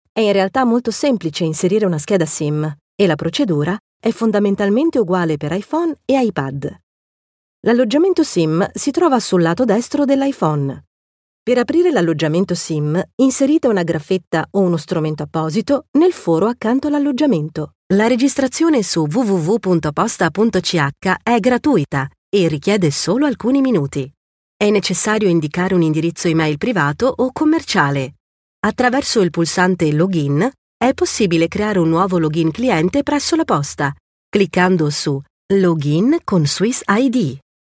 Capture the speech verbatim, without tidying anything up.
È in realtà molto semplice inserire una scheda SIM e la procedura è fondamentalmente uguale per iPhone e iPad. L'alloggiamento SIM si trova sul lato destro dell'iPhone. Per aprire l'alloggiamento SIM, inserite una graffetta o uno strumento apposito nel foro accanto all'alloggiamento. La registrazione su w w w punto posta punto c h è gratuita e richiede solo alcuni minuti. È necessario indicare un indirizzo email privato o commerciale. Attraverso il pulsante Login è possibile creare un nuovo login cliente presso la posta, cliccando su Login con Swiss I D.